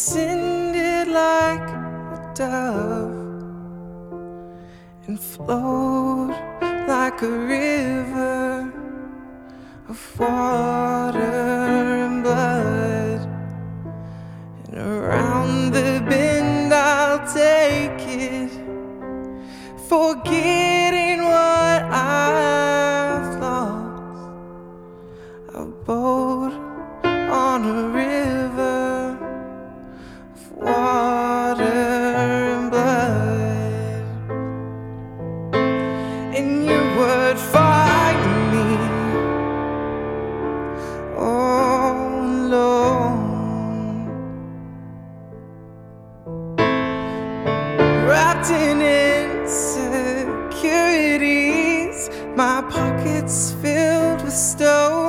descended like a dove and flowed like a river of water and blood. And around the bend I'll take it, forgetting what I've lost. A boat on a river of water and blood, and you would find me all alone, wrapped in insecurities, my pockets filled with stone.